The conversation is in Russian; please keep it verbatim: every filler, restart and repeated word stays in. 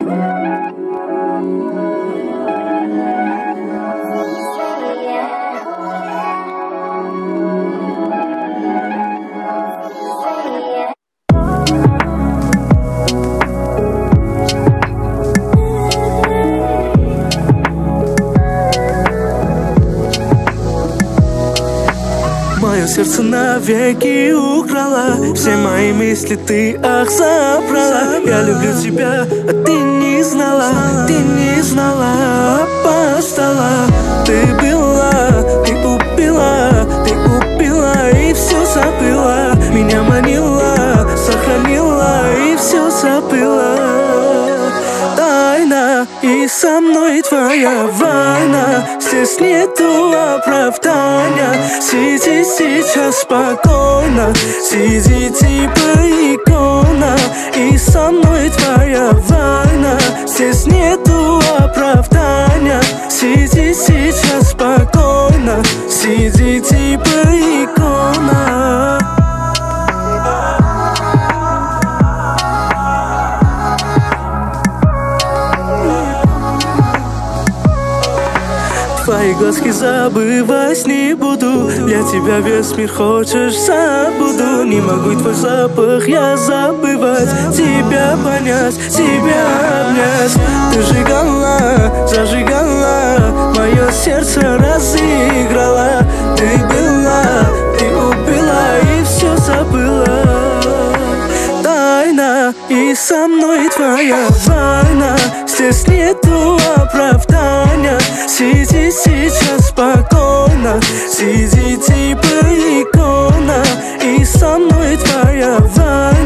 Мое сердце навеки украла, все мои мысли ты, ах, забрала. Я люблю тебя, а ты не знала, ты не знала, опоздала. Ты была, ты убила, ты убила и все забыла. Меня манила, сохранила и все забыла. Тайна, и со мной твоя война. Здесь нету оправдания. Сиди сейчас спокойно, сиди типа икона. И со мной твоя война. Здесь нету оправдания. Сиди сейчас спокойно, сиди типа икона. Твои глазки забывать не буду. Для тебя весь мир хочешь, забуду. Не могу твой запах я забывать. Тебя понять, тебя обнять. Ты сжигала, зажигала, мое сердце разыграла. Ты была, ты убила и все забыла. Тайна, и со мной твоя война. Здесь нету оправдания. Сиди сейчас спокойно, сиди типа икона. И со мной твоя война.